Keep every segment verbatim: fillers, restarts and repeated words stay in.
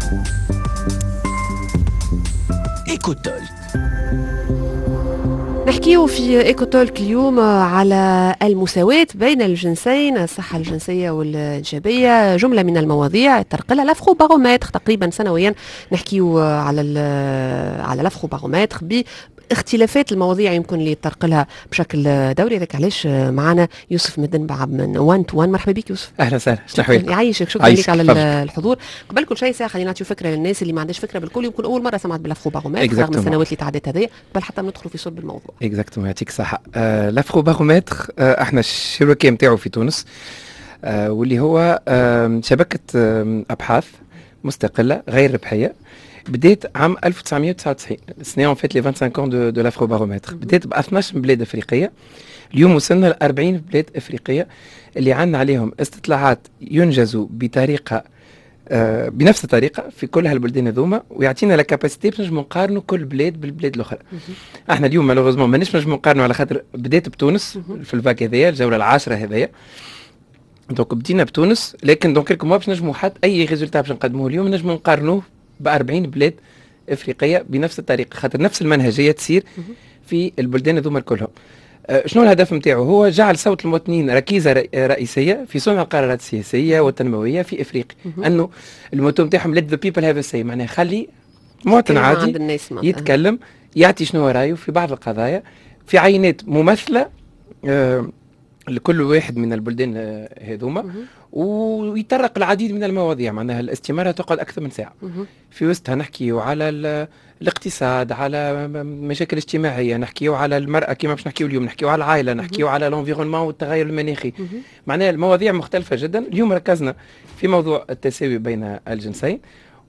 إيكوتول. نحكيو في إيكوتولك اليوم على المساواة بين الجنسين، الصحة الجنسية والإنجابية، جملة من المواضيع ترقلها لافخو بارومتر تقريبا سنويا. نحكيو على على لافخو بارومتر باختلافات المواضيع يمكن اللي ترقلها بشكل دوري. هذاك علاش معنا يوسف مدنبع من وان تو وان. مرحبا بك يوسف. اهلا وسهلا. شنو حوالك؟ يعيشك. شكرا لك على الحضور. قبل كل شيء ساعه خلينا نعطيو فكره للناس اللي ما عندهاش فكره بالكل، يمكن اول مره سمعت بالافخو بارومتر رغم السنوات اللي تعدت هذيا، قبل حتى ندخلوا في صلب الموضوع. اكزاكتومون، يعطيك الصحه. آه لافخو بارومتر آه احنا الشركه نتاعو في تونس، آه واللي هو آه شبكه آه ابحاث مستقله غير ربحيه، بديت عام ألف وتسعمائة وتسعة وتسعين، سنة اون فيت لي خمسة وعشرين دو دو لافخو بارومتر. بديت ب اثناش بلاد افريقيه، اليوم وصلنا ل أربعين بلاد افريقيه اللي عندنا عليهم استطلاعات ينجزوا بطريقه آه بنفس الطريقه في كل هالبلدان هذوما، ويعطينا لا كاباسيتي باش نجموا نقارنوا كل بلاد بالبلاد الاخرى. احنا اليوم مالوغوزمون مانيش نجموا نقارنوا على خاطر بديت بتونس في الفاك هذايا، الجوله العاشره هذايا، دونك بدينا بتونس، لكن دونك كلكم باش نجموا حتى اي ريزولتا باش نقدموه اليوم نجموا نقارنوه ب أربعين بلاد افريقيه بنفس الطريقه، خاطر نفس المنهجيه تسير في البلدان هذوما كلهم. أه شنو الهدف نتاعو؟ هو جعل صوت المواطنين ركيزه رئيسيه في صنع القرارات السياسيه والتنمويه في افريقيا، انه الموتو نتاعهم let the people have a say، معناها خلي مواطن عادي يتكلم يعطي شنو رايه في بعض القضايا في عينات ممثله أه لكل واحد من البلدان هذوما، ويطرق العديد من المواضيع، معناها الاستمارة تقعد أكثر من ساعة. في وسطها نحكيو على الاقتصاد، على مشاكل اجتماعية، نحكيو على المرأة كما باش نحكيو اليوم، نحكيو على العائلة، نحكيو على الانفيرونمون والتغير المناخي، معناها المواضيع مختلفة جدا. اليوم ركزنا في موضوع التساوي بين الجنسين،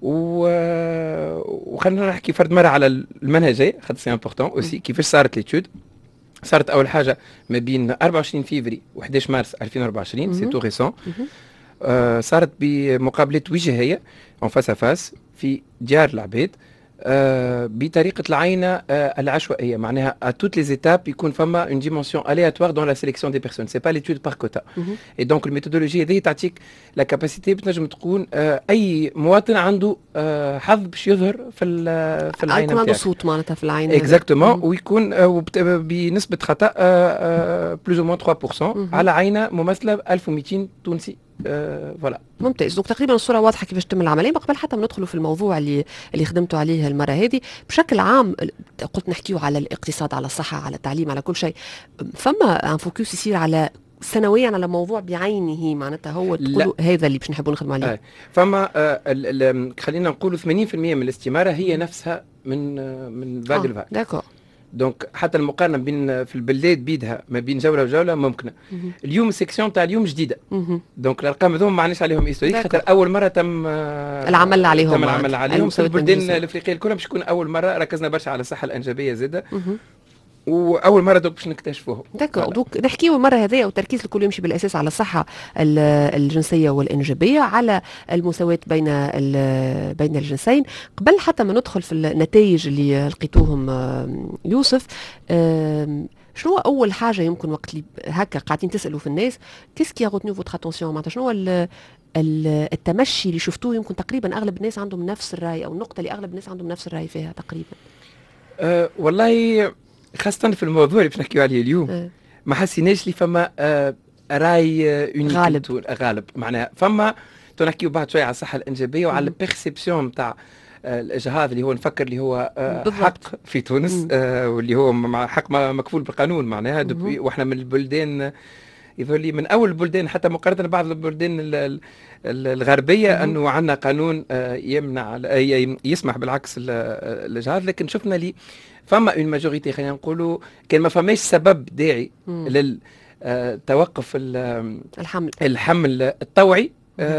وخلينا نحكي فرد مرة على المنهجية خاطر سي امبورطون اوسي. كيفاش صارت ليتود؟ صارت اول حاجه ما بين أربعة وعشرين فيفري و إحدى عشر مارس ألفين وأربعة وعشرين، سي تو ريسون. آه صارت بمقابلات وجهيه اون فاس فاس في ديار العباد، آه بطريقه العينه آه العشوائيه، معناها ا توت لي زيتاب يكون فما اون ديمونسيون الياتوار دون لا سيليكسيون دي بيرسون، سي با ليتود بار كوتا. اي دونك الميثودولوجي هذه تعطيك لا كاباسيتي بتنجم تكون آه اي مواطن عنده آه حظ باش يظهر في في العينه يكون عنده صوت معناتها في العينه اكزاكتومون، ويكون آه بنسبه خطا آه بلوز او موان ثلاثة بالمئة على عينه ممثله ألف ومئتين تونسي. آه فوالا ممتاز. دونك تقريبا الصوره واضحه كيفاش تتم العمليه. قبل حتى ما ندخلوا في الموضوع اللي اللي خدمتوا عليه المره هذه بشكل عام، قلت نحكيو على الاقتصاد، على الصحه، على التعليم، على كل شيء، فما ان فوكس يصير على سنويا على موضوع بعينه، معناتها هو تقولوا هذا اللي باش نحبوا نخدموا عليه؟ آه. فما آه خلينا نقولوا ثمانين بالمئة من الاستماره هي نفسها من آه من فاج لفاج. داكور. دونك حتى المقارنه بين في البلاد بيدها ما بين جوله وجوله ممكنه. اليوم السيكسيون تاع اليوم جديده، دونك الارقام هذوما ما عندناش عليهم هيستوريك، خاطر اول مره تم العمل عليهم تم العمل عليهم في البلدان الافريقيه الكل، باش تكون اول مره ركزنا برشا على الصحه الانجابيه زاده، واول مره دوك باش نكتشفوه. داكور. دوك نحكيو المره هذه والتركيز الكل يمشي بالاساس على الصحه الجنسيه والانجابيه، على المساواه بين بين الجنسين. قبل حتى ما ندخل في النتائج اللي لقيتوهم يوسف، شنو اول حاجه يمكن وقت اللي هكا قاعدين تسالوا في الناس كيس كي غوتنو فوتر اتونسيون، معناتها شنو التمشي اللي شفتوه؟ يمكن تقريبا اغلب الناس عندهم نفس الراي، او النقطه اللي اغلب الناس عندهم نفس الراي فيها تقريبا. أه والله خاصة في الموضوع اللي باش نحكيو عليه اليوم، أه. ما حسيناش لي فما أه راي أه غالب غالب معناها فما تو نحكيو بعد شويه على الصحه الانجابيه وعلى البيرسيبسيون نتاع أه الاجهاض اللي هو نفكر اللي هو أه حق في تونس، أه واللي هو مع حق مكفول بالقانون، معناها واحنا من البلدان يظهر لي من اول البلدان حتى مقارنه ببعض البلدان الغربيه انه عندنا قانون أه يمنع يسمح بالعكس الاجهاض، لكن شفنا لي فما اون ماجوريتي، خلينا نقولوا كان ما فماش سبب داعي للتوقف الحمل الحمل الطوعي.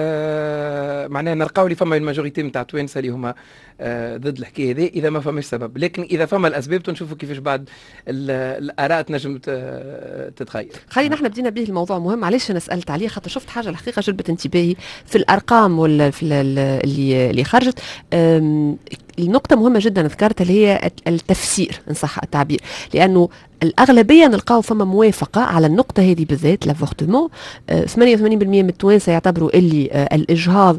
آه معناها نلقاو لي فما الماجوريتي نتاع توانسه اللي هما آه ضد الحكايه هذه اذا ما فماش سبب، لكن اذا فما الاسباب تنشوفوا كيفاش بعد الاراء تنجم تتغير. خلينا احنا بدينا به الموضوع مهم، علاش انا سالت عليه؟ خاطر شفت حاجه الحقيقه جلبت انتباهي في الارقام ولا في اللي اللي خرجت. النقطه مهمه جدا ذكرتها اللي هي التفسير ان صح التعبير، لانه الاغلبيه نلقاو فما موافقه على النقطه هذه بالذات لافورتمون. ثمانية وثمانين بالمئة من التوانسه يعتبروا اللي آه الاجهاض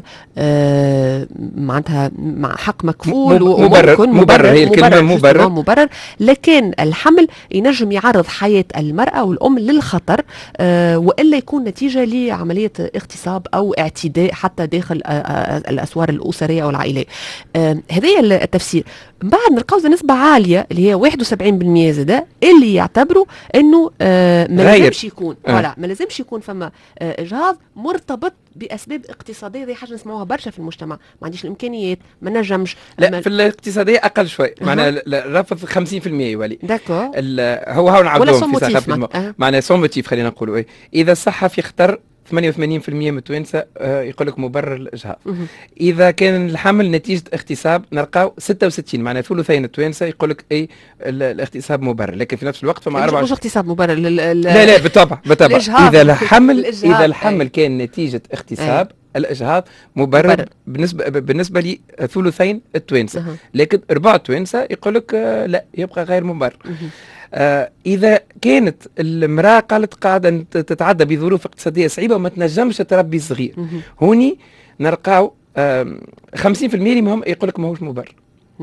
آه معناتها مع حق مكفول مبرر مبرر هي الكلمه مبرر مبرر، لكن الحمل ينجم يعرض حياه المراه والام للخطر آه والا يكون نتيجه لعمليه اغتصاب او اعتداء حتى داخل آه آه الاسوار الاسريه او العائليه. آه هذا التفسير. من بعد نلقاو نسبه عاليه اللي هي واحد وسبعين بالمئة زاده اللي يعتبروا انه آه ما لازمش يكون آه. ولا ما لازمش يكون فما آه اجهاض مرتبط باسباب اقتصاديه. هذه حاجه نسمعوها برشا في المجتمع، ما عنديش الامكانيات، ما نجمش. لا في الاقتصاديه اقل شوي أه. معناها رفض خمسين بالمئة يولي داكور. هو هو نعاودوهم في ساعه أه. معناها سون موتيف خلينا نقولوا ايه. اذا الصحه في خطر ثمانية وثمانين بالمئة من التوانسه آه يقول لك مبرر الاجهاض. اذا كان الحمل نتيجه اغتصاب نلقاو ستة وستين، معناها ثلثين التوانسه يقول لك اي الاغتصاب مبرر، لكن في نفس الوقت فما أربعة مش اغتصاب مبرر لا لا بالطبع بالطبع. اذا الحمل اذا الحمل كان نتيجه اغتصاب أي. الاجهاض مبرر, مبرر. بالنسبه بالنسبه لي ثلثين التوانسه أه. لكن ربع التوانسه يقول لك آه لا يبقى غير مبرر. آه إذا كانت المرأة قالت قاعدة تتعدى بظروف اقتصادية صعيبة وما تنجمش تربي صغير، هوني نلقاو آه خمسين بالمئة اللي مهم يقول لك ماهوش مبرر.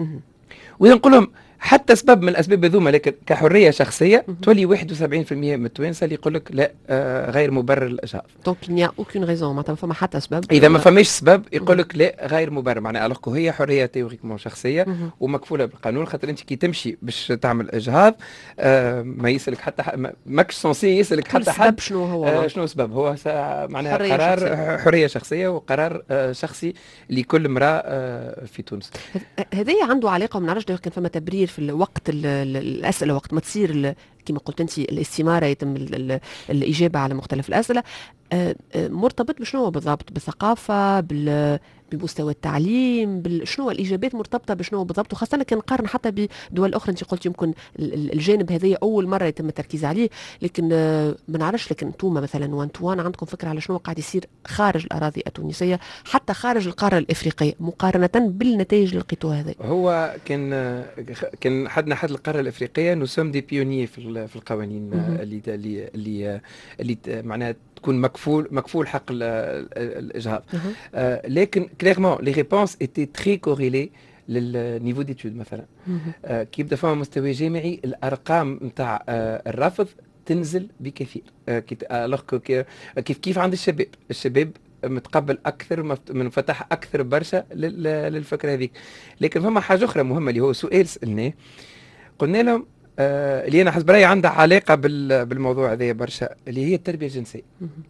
وإذا نقول لهم حتى سبب من الاسباب هذوما لكن كحريه شخصيه تولي واحد وسبعين بالمئة من التوانسه اللي يقول لك لا آه غير مبرر الاجهاض. دونك il n'y a aucune raison معناتها ما فما حتى سبب. اذا ما فماش سبب يقول لك لا غير مبرر، معناها الوغ هي حريه تيوريكمون شخصيه ومكفوله بالقانون، خاطر انت كي تمشي باش تعمل اجهاض آه ما يسالك حتى ح... ماكش سونسي يسالك حتى حد شنو هو آه شنو السبب. هو معناها حرية قرار شخصية. حريه شخصيه وقرار آه شخصي لكل امراه آه في تونس. هذه عنده علاقه، ما نعرفش كان فما تبرير في الوقت الاسئله وقت ما تصير كما قلت انت الاستماره يتم الاجابه على مختلف الاسئله مرتبط بشنو بالضبط؟ بالثقافه، بال بمستوى التعليم، شنو الاجابات مرتبطه بشنو بالضبط؟ وخاصه كان نقارن حتى بدول اخرى. انت قلت يمكن الجانب هذايا اول مره يتم التركيز عليه، لكن ما نعرفش لكن انتم مثلا وان تو وان عندكم فكره على شنو قاعد يصير خارج الاراضي التونسيه حتى خارج القاره الافريقيه مقارنه بالنتائج اللي لقيتوها هذه؟ هو كان كان حدنا حد القاره الافريقيه نو سوم دي بيونيي في في القوانين اللي اللي اللي, اللي معناها تكون مكفول مكفول حق الاجهاض. آه لكن كليرمون لي ريبونس ايتي تري كوريلي للنيفو ديتود مثلا. آه كي يبدا فما مستوى جامعي الارقام نتاع آه الرفض تنزل بكثير. آه كيف كيف عند الشباب الشباب متقبل اكثر منفتح اكثر برشا للفكره هذيك. لكن فما حاجه اخرى مهمه اللي هو سؤال سالناه قلنا لهم آه اللي انا حسب رايي عندها علاقه بالموضوع هذا برشا، اللي هي التربيه الجنسيه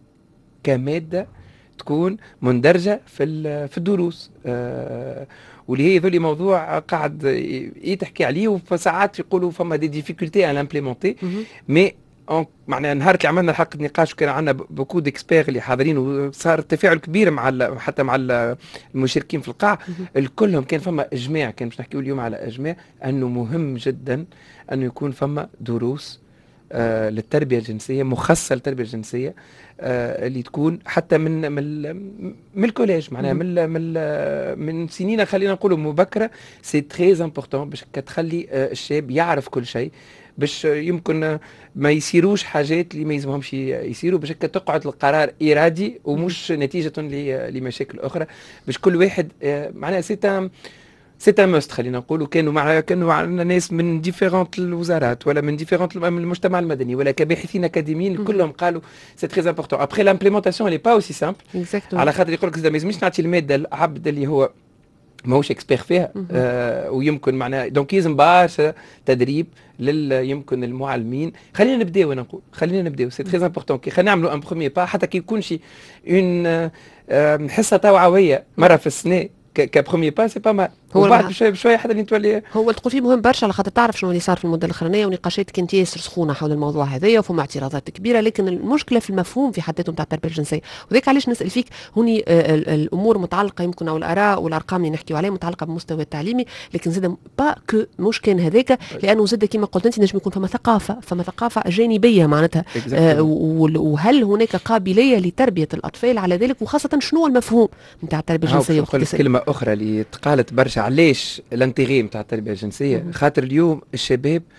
كماده تكون مندرجه في في الدروس آه واللي هي ذولي موضوع قاعد يتحكي عليه وساعات يقولوا فما دي ديفيكولتي ان امبليمونتي مي معناها نهار اللي عملنا حلقه نقاش وكان عندنا بوكو ديكسبير اللي حاضرين وصار تفاعل كبير مع حتى مع المشاركين في القاعه الكلهم كان فما اجماع، كان باش نحكيو اليوم على اجماع انه مهم جدا انه يكون فما دروس آه للتربيه الجنسيه مخصصه للتربيه الجنسيه آه اللي تكون حتى من من من الكوليج معناها من من من سنين خلينا نقولوا مبكره. سي تري امبورطون باش تخلي آه الشاب يعرف كل شيء باش يمكن ما يصيروش حاجات اللي ما يلزمهمش يصيروا، باش تقعد القرار ارادي ومش نتيجه لمشاكل اخرى، باش كل واحد معناها سي سي ان موست خلينا نقولوا. كانوا معنا كانوا عندنا ناس من ديفيرونت الوزارات ولا من ديفيرونت المجتمع المدني ولا كباحثين اكاديميين كلهم قالوا سي تري امبورطون. ابري لامبليمونطاسيون اللي با اوسي سامبل على خاطر يقول لك ما لازمش نعطي الماده العبد اللي هو ماهوش اكسبير فيها آه ويمكن معناها دونك يلزم برشا تدريب لل يمكن المعلمين. خلينا نبداو انا نقول خلينا نبداو سي تري امبورطون كي خلينا نعملوا ان بروميير با حتى كي يكون شي اون آه حصه توعويه مره في السنه كبروميير با سي با مال. هو بعد بشويه بشويه حتى اللي تولي هو تقول فيه مهم برشا على خاطر تعرف شنو اللي صار في المده الاخرانيه ونقاشات كانت ياسر سخونه حول الموضوع هذايا وفما اعتراضات كبيره، لكن المشكله في المفهوم في حد ذاته نتاع التربيه الجنسيه. وذاك علاش نسال فيك هوني الامور متعلقه يمكن او الاراء والارقام اللي نحكيو عليها متعلقه بالمستوى التعليمي، لكن زاد با كو مش كان هذاك لانه زاد كما قلت انت نجم يكون فما ثقافه فما ثقافه جانبيه معناتها آه وهل هناك قابليه لتربيه الاطفال على ذلك، وخاصه شنو المفهوم نتاع التربيه الجنسيه. نقول كلمه اخرى اللي تقالت برشا علاش الانتيغي نتاع التربيه الجنسيه، خاطر اليوم الشباب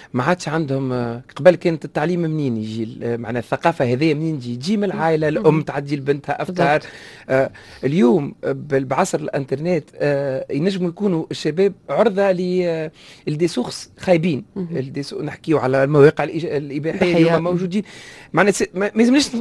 ما عادش عندهم. آه، قبل كانت التعليم منين يجي؟ آه، معناها الثقافه هذه منين تجي؟ تجي من العائله، الام تعدي لبنتها افكار. آه اليوم بعصر الانترنت آه ينجموا يكونوا الشباب عرضه ل لدي سورس خايبين. نحكيو على المواقع الاباحيه اللي هما موجودين. معناها ما يلزمناش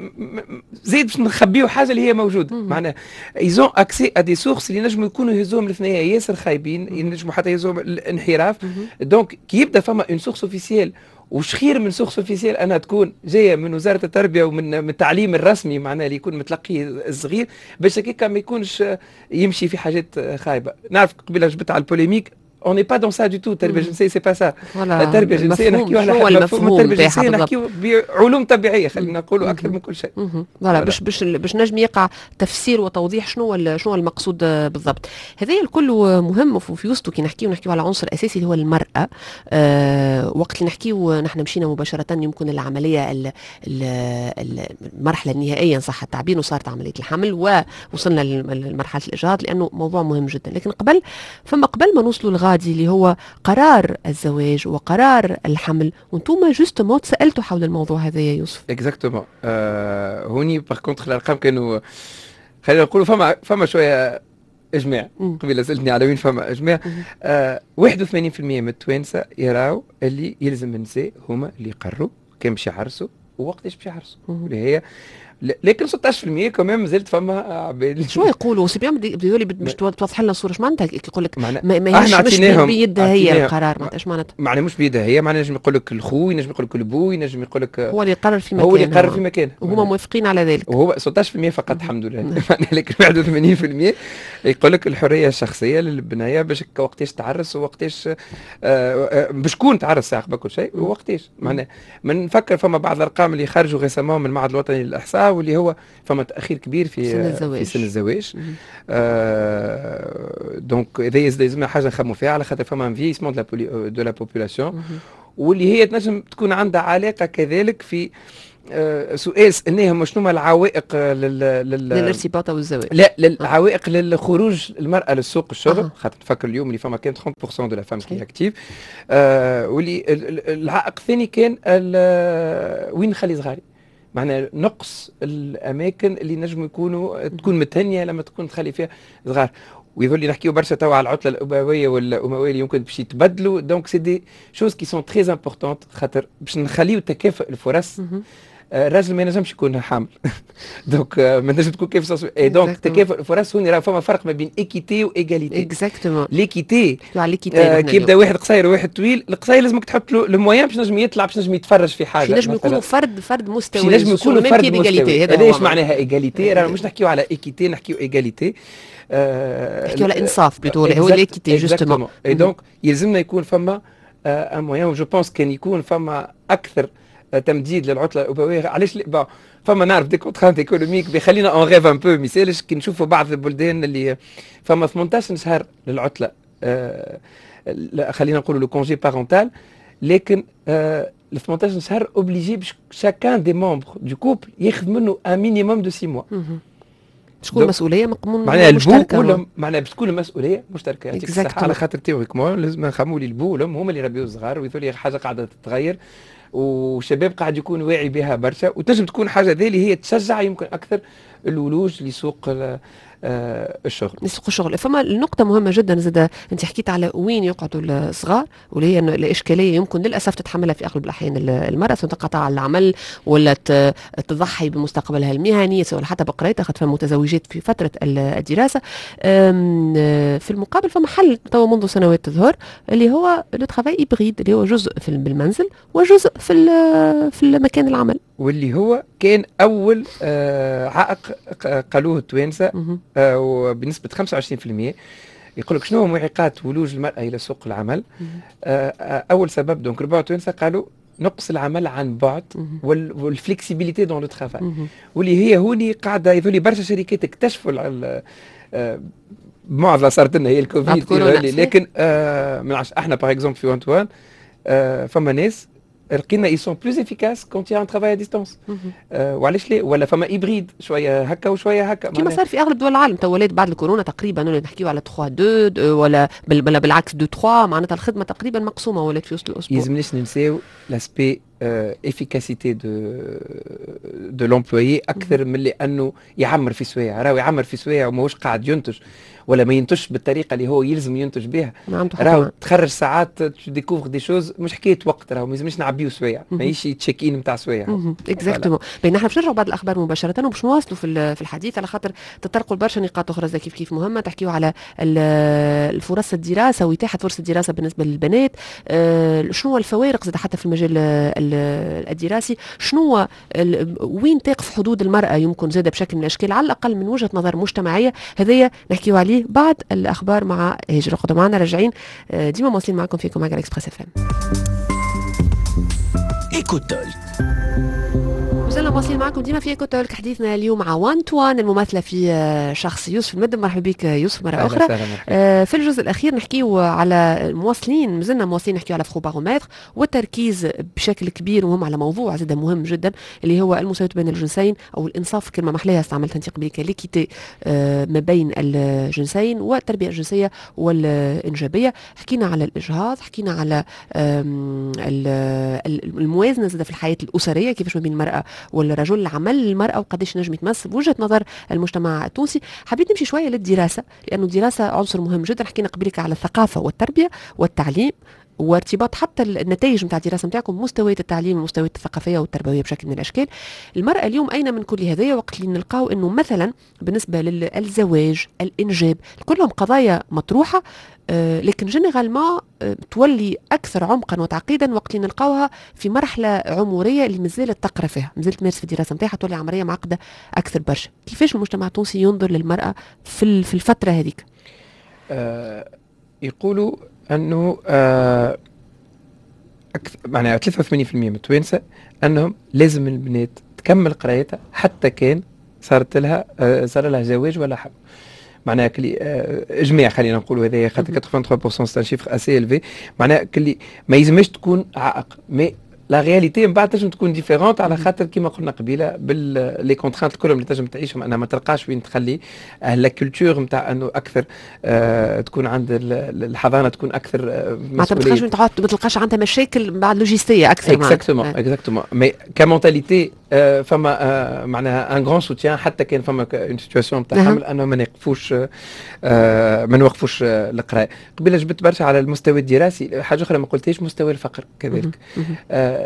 زيد باش نخبيو حاجه اللي هي موجوده. معناها ايزون اكسي ا دي سورس اللي نجموا يكونوا يهزوهم الاثنين ياسر خايبين، ينجموا حتى يهزوهم الانحراف. دونك كي يبدا فما اون سورس اوفيسيال، وش خير من سورس اوفيسيال انها تكون جايه من وزاره التربيه ومن من التعليم الرسمي، معناها اللي يكون متلقي الصغير، باش هكاك ما يكونش يمشي في حاجات خايبه. نعرف قبيله جبت على البوليميك، on n'est pas dans ça du tout. التربيه الجنسيه سي با سا. التربيه الجنسيه نحكيو على مفهوم التربيه الجنسيه، نحكيو بعلوم طبيعيه، خلينا نقولوا اكثر من كل شيء. فوالا باش باش باش نجم يقع تفسير وتوضيح شنو شنو المقصود بالضبط. هذا الكل مهم في وسطه كي نحكيو نحكيو على عنصر اساسي اللي هو المراه. أه وقت اللي نحكيو نحن مشينا مباشره يمكن العمليه ال ال المرحله النهائيه ان صح التعبير، وصارت عمليه الحمل ووصلنا لمرحله الاجهاض، لانه موضوع مهم جدا. لكن قبل فما قبل ما نوصلوا لغايه اللي هو قرار الزواج وقرار الحمل، وانتم جوستومون تسالتوا حول الموضوع هذا يا يوسف. اكزاكتومون. آه هوني باغ كونتخ الارقام كانوا خلينا نقولوا فما فما شويه اجماع. قبيله سالتني على وين فما اجماع. آه واحد وثمانين بالمئة من التوانسه يراو اللي يلزم النساء هما اللي يقرروا كان باش يعرسوا ووقتاش باش يعرسوا، اللي هي لكن ستة عشر بالمئة كمان مازالت فما عباد. شو يقولوا سي بيان بدي لي باش توضح لنا الصوره. اش معناتها يقول لك ما ما هيش بيدها هي القرار؟ معناتها اش معناتها؟ معناها مش بيدها هي، معناها نجم يقول لك الخوي، نجم يقول لك البوي، نجم يقول لك هو اللي يقرر في مكانه، هو اللي يقرر في مكانه وهما موافقين على ذلك. وهو ستة عشر بالمئة فقط الحمد لله. معناها لكن واحد وثمانين بالمئة يقول لك الحريه الشخصيه للبنيه باش وقتاش تعرس ووقتاش بشكون تعرس عقب كل شيء ووقتاش. معناها من نفكر فما بعض الارقام اللي خرجوا ريسامون من المعهد الوطني للاحصاء، واللي هو فما تاخير كبير في سن الزواج. في سن الزواج. آه دونك هذا لازمنا حاجه نخموا فيها، على خاطر فما انفيسمون دو لا دو لا بوبولاسيون، واللي هي تنجم تكون عندها علاقه كذلك في آه سؤال سالناهم شنو هما العوائق لل لل للارتباط والزواج. لا للعوائق للخروج المراه للسوق الشغل. أه. خاطر نفكر اليوم اللي فما كان ثلاثين بالمئة دو لا فام كي اكتيف. آه واللي العائق الثاني كان وين نخلي صغاري، معناها نقص الاماكن اللي نجموا يكونوا تكون متهنيه لما تكون تخلي فيها صغار. ويظل نحكيو برشا توا على العطله الابويه والامويه اللي يمكن باش يتبدلوا. دونك سي دي شوز كي سون تري امبورطونت، خاطر باش نخليو تكافؤ الفرص. الراجل ما ينجمش يكون حامل. دونك ما تنجم تكون كيف صوص. اي دونك تكافؤ الفرص هوني راه فما فرق ما بين ايكيتي وايغاليتي. اكزاكتومون. ليكيتي آه كي يبدا واحد قصير وواحد طويل، القصير لازمك تحط له المويان باش نجم يطلع، باش نجم يتفرج في حاجه. باش نجم يكونوا فرد فرد مستوي، باش نجم يكونوا فرد مستوي. هذا ايش معناها ايغاليتي؟ راه مش نحكيو على ايكيتي، نحكيو ايغاليتي. آه نحكيو على انصاف بلوتو، هو ليكيتي جوستومون. اي دونك يلزمنا يكون فما ان مويان. جو بونس كان يكون فما اكثر تمديد للعطله الابويه. علاش با فما نعرف دي كونترانت ايكونوميك بيخلينا اون ريف ان بو. مثالش كي نشوفوا بعض البلدان اللي فما ثمانية عشر شهر للعطله، آه خلينا نقولوا لو كونجي بارونتال، لكن آه ال ثمانية عشر شهر اوبليجي باش شاكان دي ممبر دو كوبل ياخذ منه ان مينيموم دو ستة موا. شكون المسؤوليه مقمون معناها البو ولا معناها باش تكون المسؤوليه مشتركه. يعطيك الصحه. على خاطر تيوريكمون لازم نخموا لي البو والام هما اللي يربيو الصغار، ويثولي حاجه قاعده تتغير، وشباب قاعد يكون واعي بها برشا، وتنجم تكون حاجه ذي اللي هي تشجع يمكن اكثر الولوج لسوق آه الشغل. لسوق الشغل. فما النقطة مهمة جدا زاد، انت حكيت على وين يقعدوا الصغار، واللي هي الاشكالية يمكن للاسف تتحملها في اغلب الاحيان المرأة، سواء تنقطع على العمل ولا تضحي بمستقبلها المهني، سواء حتى بقرايتها، خاطر فما متزوجات في فترة الدراسة. في المقابل فما حل توا منذ سنوات تظهر، اللي هو لو ترافاي هيبريد، اللي هو جزء في بالمنزل وجزء في في مكان العمل، واللي هو كان اول آه عائق قالوه التوانسه آه وبنسبه خمسة وعشرين بالمئة. يقول لك شنو معيقات ولوج المراه الى سوق العمل؟ آه اول سبب دونك ربعوا التوانسه قالوا نقص العمل عن بعد والفليكسيبيليتي دون لو ترافاي، واللي هي هوني قاعده يذولي برشا شركات اكتشفوا آه معضله صارت لنا هي الكوفيد، لكن آه من عش احنا باغ اكزومبل في وانتوان آه فما ناس لقينا ils sont plus efficaces quand il y a un travail à distance. آه وعلاش لا ولا فما إبريد شويه هكا وشويه هكا كما صار في اغلب دول العالم تولات بعد الكورونا تقريبا ولا نحكيو على ثلاثة اثنين ولا بل بالعكس اثنين ثلاثة معناتها الخدمه تقريبا مقسومه ولات في وسط الاسبوع. يلزمناش ننساو لاسبي افيكاسيتي دو دو لومبلويي اكثر من اللي انه يعمر في سوايع، راهو يعمر في سوايع وماهوش قاعد ينتج ولا ما ينتجش بالطريقه اللي هو يلزم ينتج بها، راهو تخرج ساعات ديكوفر دي شوز مش حكايه وقت، راهو ما لازمش نعبيو سوايع ماهيش تشيك ان نتاع سوايع. اكزاكتومون. بين احنا باش نرجعوا بعد الاخبار مباشره وباش نواصلوا في في الحديث على خاطر تطرقوا لبرشا نقاط اخرى زي كيف كيف مهمه، تحكيوا على الفرص الدراسه واتاحه فرص الدراسه بالنسبه للبنات، شنو الفوارق زاد حتى في المجال الدراسي، شنو وين تقف حدود المراه يمكن زاد بشكل من الاشكال على الاقل من وجهه نظر مجتمعيه، هذايا نحكيوا عليه بعد الاخبار مع هجر. خدوا معنا راجعين ديما مواصلين معكم فيكم مع اكسبريس اف ام. ايكوتول وزلنا مواصلين معكم ديما في ايكوتول. حديثنا اليوم مع وان توان المماثله في شخص يوسف المدن. مرحبا بك يوسف مره اخرى. آه في الجزء الاخير نحكيو على مواصلين مازلنا مواصلين نحكيو على فروبارومتر والتركيز بشكل كبير وهم على موضوع زاد مهم جدا اللي هو المساواه بين الجنسين او الانصاف، كلمه محليها استعملتها انت قبل ليكيتي آه ما بين الجنسين والتربيه الجنسيه والانجابيه. حكينا على الاجهاض، حكينا على الموازنه زاد في الحياه الاسريه كيفاش ما بين المراه والرجل، العمل المرأة وقديش نجم يتمس بوجهة نظر المجتمع التونسي. حبيت نمشي شوية للدراسة لأنه الدراسة عنصر مهم جدا. حكينا قبلك على الثقافة والتربية والتعليم وارتباط حتى النتائج نتاع الدراسه نتاعكم مستويات التعليم والمستويات الثقافيه والتربويه بشكل من الاشكال. المراه اليوم اين من كل هذايا؟ وقت اللي نلقاو انه مثلا بالنسبه للزواج الانجاب كلهم قضايا مطروحه، آه لكن جينيرالمون آه تولي اكثر عمقا وتعقيدا وقت اللي نلقاوها في مرحله عمريه اللي مازالت تقرا فيها، مازالت تمارس في الدراسه نتاعها، تولي عمريه معقده اكثر برشا. كيفاش المجتمع التونسي ينظر للمراه في في الفتره هذيك؟ آه يقولوا انه آه أكثر معناها ثلاثة وثمانين بالمئة من التوانسه انهم لازم البنات تكمل قرايتها حتى كان صارت لها آه صار لها زواج ولا حب. معناها كلي آه اجماع خلينا نقولوا هذايا خاطر ثمانية وثمانين بالمئة سي ان شيفر اسي الفي، معناها كلي ما يلزمش تكون عائق، مي لا رياليتي من بعد تنجم تكون ديفيرونت على خاطر كيما قلنا قبيله باللي كونترانت كلهم اللي تنجم تعيشهم، انها ما تلقاش وين تخلي لا كولتور نتاع انه اكثر آه تكون عند الحضانه تكون اكثر آه ما تلقاش وين تقعد، ما تلقاش عندها مشاكل بعد لوجيستيه اكثر. اكزاكتومون اكزاكتومون مي كمونتاليتي آه فما آه معناها ان غران سوتيان حتى كان فما اون سيتواسيون نتاع حمل انه ما نوقفوش آه ما نوقفوش آه القراءه. قبيله جبت برشا على المستوى الدراسي، حاجه اخرى ما قلتيش مستوى الفقر كذلك. آه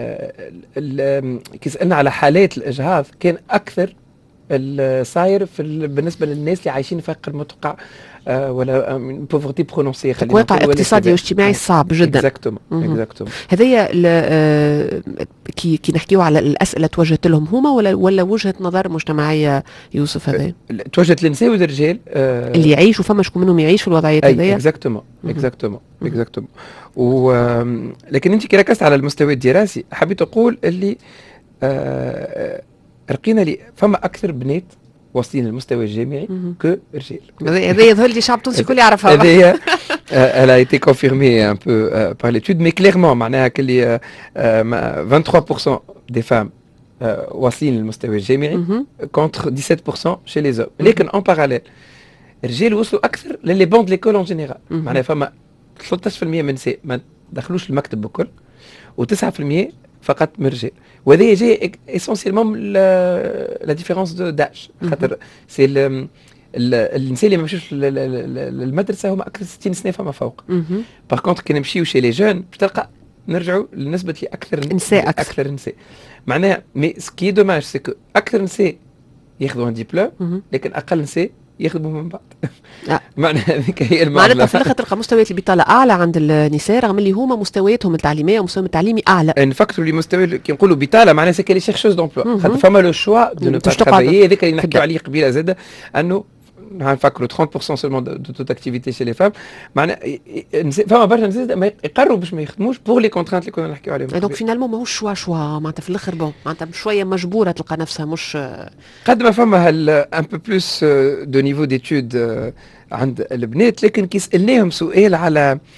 كي سألنا على حالات الإجهاض كان أكثر الصاير في بالنسبة للناس اللي عايشين في فقر مدقع آه ولا بوفرتي برونونسي، خلينا واقع اقتصادي واجتماعي صعب جدا. اكزاكتومون اكزاكتومون. هذيا آه كي كي نحكيو على الأسئلة توجهت لهم هما ولا ولا وجهة نظر مجتمعية يوسف؟ هذا توجهت للنساء والرجال آه اللي يعيشوا، فما شكون منهم يعيش في الوضعيات هذيا. اكزاكتومون اكزاكتومون اكزاكتومون. و لكن انت كي ركزت على المستوى الدراسي حبيت اقول اللي آه لقينا لي فما اكثر بنات واصلين للمستوى الجامعي كو رجال. هذا يظهر لي الشعب التونسي الكل يعرفها. هذه elle a été confirmée un peu euh, par l'étude mais clairement معناها كلي vingt-trois pour cent des femmes euh, واصلين للمستوى الجامعي contre dix-sept pour cent chez les hommes. لكن en parallèle الرجال وصلوا اكثر للي بون دو ليكول اون جينيرال، معناها فما ثلاثة عشر بالمئة من النساء ما دخلوش المكتب بكل و9% فقط من الرجال. وهذا جاي اسونسيلمون لا ديفيرونس دو داج، خاطر سي النساء اللي ما مشوش للمدرسه هما اكثر ستين سنه فما فوق. باغ كونتر كي نمشيو شي لي جون باش تلقى نرجعوا لنسبه اللي اكثر نساء اكثر, أكثر نساء. معناها مي سكي دوماج سي كو اكثر نساء ياخذوا ان دبلوم لكن اقل نساء يخدموا من بعد. آه. معناها هذيك هي المعادله. معناتها في الاخر تلقى مستويات البطاله اعلى عند النساء رغم اللي هما مستوياتهم التعليميه ومستواهم التعليمي اعلى. نفكروا اللي مستوى كي نقولوا بطاله معناها سي كالي شيرشوز دومبلوا، خاطر فما لو شوا دو نو با ترافايي. هذاك اللي نحكيو عليه قبيله زاده انه نفكروا ثلاثين بالمئة سولمون دو توت اكتيفيتي شي لي فام. معناها فما برشا نساء ما يقرروا باش ما يخدموش بور لي كونترانت اللي كنا نحكيو عليهم. دونك فينالمون ماهوش شوا شوا معناتها في الاخر بون معناتها شويه مجبوره تلقى نفسها مش قد ما فما ان بو بلوس دو نيفو ديتود عند البنات. لكن كي سالناهم سؤال على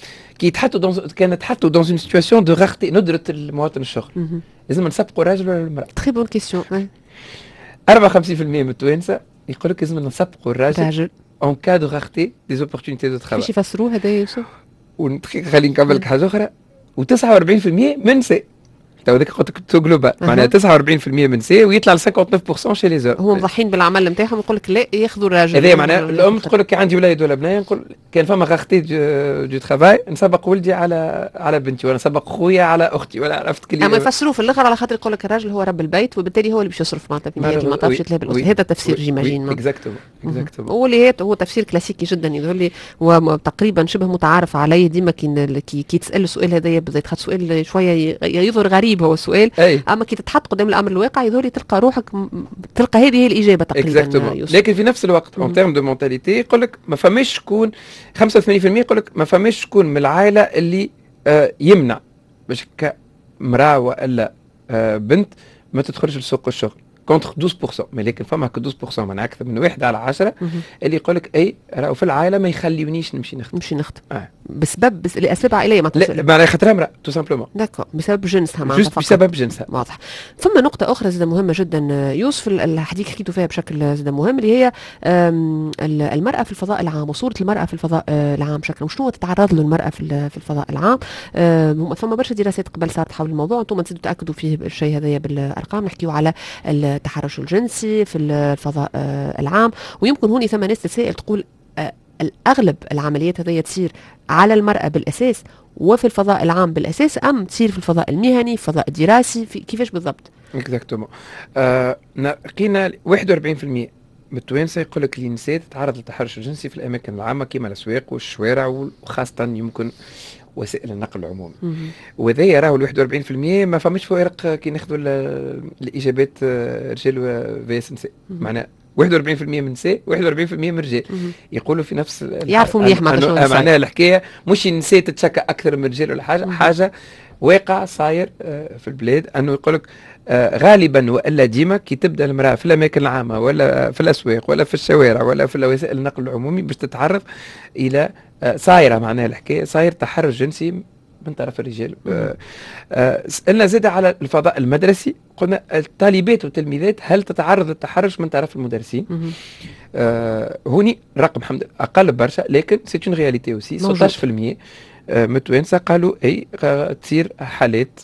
كي يتحطوا دون كانت تحطوا دون اون سيتواسيون دو غارتي ندره المواطن الشغل مهم. لازم نسبقوا الراجل ولا المراه. تري بون كيسيون. أربعة وخمسين بالمئة من التوانسه يقول لك لازم نسبقوا الراجل راجل اون كا دو غارتي دي زوبورتونيتي دو ترافاي. كيفاش يفسروه هذا يوسف؟ ودقيقه خليني نكمل لك حاجه اخرى. وتسعة وأربعين بالمئة من نساء تو هذاك قلت لك تو جلوبال معناها تسعة وأربعين بالمئة من نساء ويطلع ل خمسة وتسعين بالمئة شي لي زور. هم مضحين بالعمل نتاعهم يقول لك لا ياخذوا الراجل. هذا معناها الام تقول لك عندي ولاد ولا بنيه نقول كان فما غارتي دو ترافاي نسبق ولدي على على بنتي ولا نسبق خويا على اختي ولا عرفت كلي. اما يفسروه في الاخر على خاطر يقول لك الراجل هو رب البيت وبالتالي هو اللي باش يصرف معناتها في نهايه المطاف يتلهى بالاسره. هذا تفسير جيماجين. اكزاكتومون اكزاكتومون. واللي هو تفسير كلاسيكي جدا يظهر لي وتقريبا شبه متعارف عليه. ديما كي كي تسال السؤال هذايا بالذات خاطر سؤال شويه يظهر غريب هو السؤال. اما كي تتحط قدام الامر الواقع يظهر لي تلقى روحك تلقى هذه هي الاجابه تقريبا. لكن في نفس الوقت اون تيرم دو مونتاليتي يقول لك ما فماش شكون خمسة وثمانين بالمئة يقول لك ما فماش شكون من العائله اللي آه يمنع باش كمراه والا آه بنت ما تدخلش لسوق الشغل كونتر اثناشر بالمئة. ما لكن فما اثناشر بالمئة معناها اكثر من واحد على عشرة اللي يقول لك اي راهو في العائله ما يخليونيش نمشي نخدم نمشي نخدم آه. بسبب بس لاسباب عائليه ما لا معناها خاطرها امراه تو سامبلومون. داكور بسبب جنسها معناها جوست بسبب جنسها. واضح. ثم نقطه اخرى زاد مهمه جدا يوسف الحديث حكيتوا فيها بشكل زاد مهم اللي هي المراه في الفضاء العام وصوره المراه في الفضاء العام بشكل شنو تتعرض له المراه في في الفضاء العام. ثم برشا دراسات قبل صارت حول الموضوع انتم تزيدوا تاكدوا فيه الشيء هذايا بالارقام. نحكيوا على التحرش الجنسي في الفضاء العام ويمكن هوني ثم ناس تسائل تقول الأغلب العمليات هذه تصير على المرأة بالأساس وفي الفضاء العام بالأساس أم تصير في الفضاء المهني الفضاء الدراسي في كيفاش بالضبط؟ اكزاكتومون. آه لقينا واحد وأربعين بالمئة من التوانسه يقول لك النساء تتعرض للتحرش الجنسي في الأماكن العامة كما الأسواق والشوارع وخاصة يمكن وسائل النقل العمومي. وذا يراه ال واحد وأربعين بالمئة ما فماش فوارق كي ناخذوا الإجابات رجال وفيس نساء. معناها واحد وأربعين بالمئة من النساء واحد وأربعين بالمئة من الرجال يقولوا في نفس يعرفوا مليح معناها معناها الحكايه مش النساء تتشكى اكثر من الرجال ولا حاجه. حاجه واقع صاير في البلاد انه يقول لك غالبا والا ديما كي تبدا المراه في الاماكن العامه ولا في الاسواق ولا في الشوارع ولا في وسائل النقل العمومي باش تتعرض الى صايره معناها الحكايه صاير تحرش جنسي من طرف الرجال. آه آه سألنا زاد على الفضاء المدرسي قلنا الطالبات والتلميذات هل تتعرض للتحرش من طرف المدرسين. آه هوني رقم حمد اقل برشا لكن سي اون رياليتي اوسي ستة عشر بالمئة من التوانسه قالوا اي تصير حالات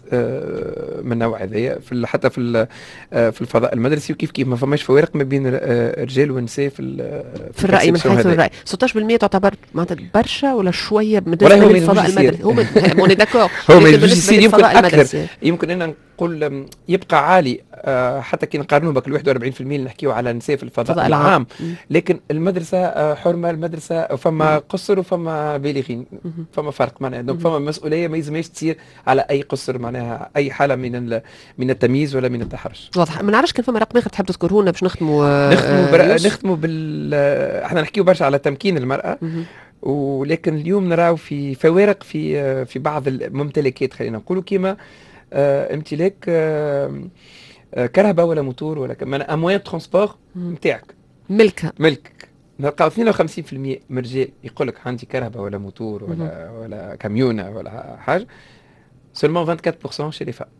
من النوع هذايا في حتى في في الفضاء المدرسي وكيف كيف ما فماش فوارق ما بين الرجال والنساء في في الراي من حيث الراي. ستة عشر بالمئة تعتبر معناتها برشا ولا شويه بالنسبه للفضاء المدرسي؟ هو اوني داكور هو ما يجوز يمكن اكثر يمكن ان نقول يبقى عالي حتى كي نقارنوا بك ال واحد وأربعين بالمئة اللي نحكيو على النساء في الفضاء العام, العام. لكن المدرسه حرمه المدرسه فما قصر وفما بالغين فما فرق معناها دونك فما مسؤوليه ما يلزمش تصير على اي قصر معناها اي حاله من من التمييز ولا من التحرش. واضح. ما نعرفش كان فما رقم اخر تحب تذكره لنا باش نختموا نختموا برا... نختموا بال احنا نحكيو برشا على تمكين المراه ولكن اليوم نراو في فوارق في في بعض الممتلكات خلينا نقولوا كيما اه امتلاك اه كرهبه ولا موتور ولا كمان اموال ترونسبور نتاعك ملكها ملكك. نلقاو اثنين وخمسين بالمئة من الرجال يقول لك عندي كرهبه ولا موتور ولا مم. ولا كاميونه ولا حاجه سولمون أربعة وعشرين بالمئة شي لي فام.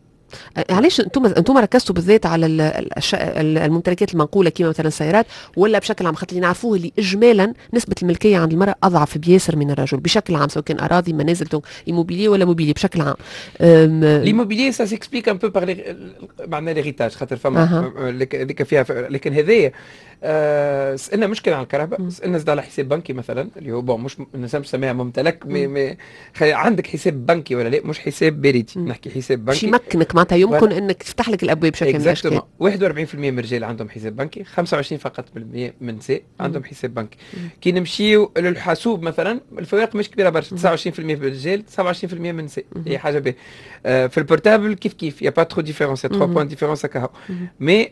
علاش انتم انتم ركزتوا بالذات على الممتلكات المنقوله كما مثلا السيارات ولا بشكل عام خاطر نعرفوه اللي اجمالا نسبه الملكيه عند المراه اضعف بياسر من الرجل بشكل عام سواء كان اراضي منازل دونك ايموبيلي ولا موبيلي بشكل عام. ليموبيلي سا سيكسبليك ان بو بار معناها ليغيتاج خاطر فما اللي فيها لكن هذايا أه سالنا مشكله على الكهرباء سالنا زاد على حساب بنكي مثلا اللي هو بون مش نسميها سماها ممتلك مي مي عندك حساب بنكي ولا لا مش حساب بريدي نحكي حساب بنكي شي يمكنك معناتها يمكن انك تفتح لك الابواب بشكل من الاشكال. واحد وأربعين بالمئة من الرجال عندهم حساب بنكي خمسة وعشرين فقط بالمئة من النساء عندهم حساب بنكي. كي نمشيو للحاسوب مثلا الفوارق مش كبيره برشا تسعة وعشرين بالمئة بالرجال تسعة وعشرين بالمئة من النساء هي حاجه باهيه. آه في البورتابل كيف كيف يا با ترو ديفيرونس ثلاثة بوين ديفيرونس هكا مي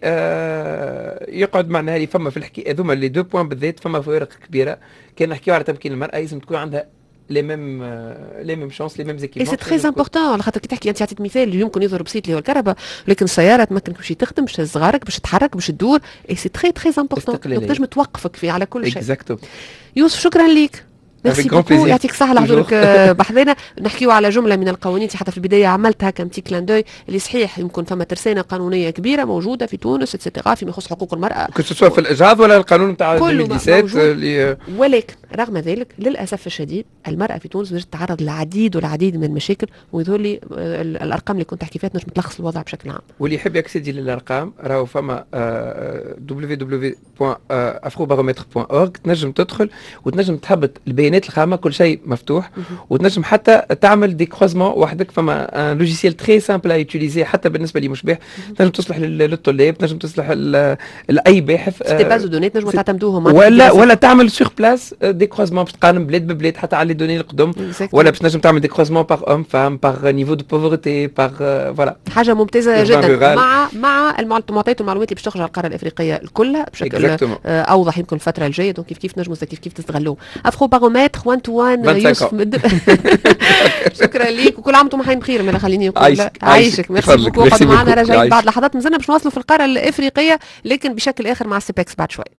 آه يقعد معنا لي فما في الحكي هذوما لي دو بوين بالذات فما فوارق كبيره. كان نحكيو على تمكين المراه لازم تكون عندها لي ميم لي ميم شانس لي ميم زيكيبمون. اي سي تري امبورطون على خاطر كي تحكي انت عطيت مثال اللي يمكن يظهر بسيط اللي هو الكهرباء لكن السياره تمكنك باش تخدم باش تزغارك باش تتحرك باش تدور اي سي تري تري امبورطون تنجم توقفك في على كل شيء. اكزاكتو. يوسف شكرا ليك. ميرسي بوكو، يعطيك الصحة على حضورك بحذنا. نحكيو على جملة من القوانين حتى في البداية عملتها كمتي كلاندوي اللي صحيح يمكن فما ترسانة قانونية كبيرة موجودة في تونس اتسيتيرا فيما يخص حقوق المرأة سواء في الإجهاض ولا القانون نتاع كله ألفين وسبعطاش اللي ولكن رغم ذلك للأسف الشديد المرأة في تونس وجدت تتعرض للعديد والعديد من المشاكل، ويظهر لي الأرقام اللي كنت تحكي فيها تنجم تلخص الوضع بشكل عام. واللي يحب يكسيدي للأرقام راهو فما دبليو دبليو دبليو بوان افروبارومتر بوان اورغ تنجم تدخل وتنجم تهبط البيانات الخامة، كل شيء مفتوح، وتنجم حتى تعمل دي كروزمون وحدك. فما ان لوجيسيال تري سامبل ا يوتيليزي حتى بالنسبة لي مشبه، تنجم تصلح للطلاب، تنجم تصلح لأي باحث. دي باز دوني تنجم تعتمدوهم ولا ولا تعمل سور بلاس دي كروزمون باش تقارن بلاد ببلاد حتى على لي دوني القدم، ولا باش تنجم تعمل دي كروزمون باغ اوم فام باغ نيفو دو بوفرتي باغ فوالا. حاجه ممتازه جدا مع مع المعطيات والمعلومات اللي باش تخرج على القاره الافريقيه كلها بشكل اوضح يمكن الفتره الجايه. دونك كيف كيف نجموا كيف كيف تستغلوه. افرو بارومتر واحد تو واحد يوسف مد... شكرا ليك وكل عام وانتم حين بخير. ما خليني نقول عايشك. ميرسي بوكو. معنا راجعين بعد لحظات مازلنا باش نواصلوا في القاره الافريقيه لكن بشكل اخر مع السباكس بعد شوي.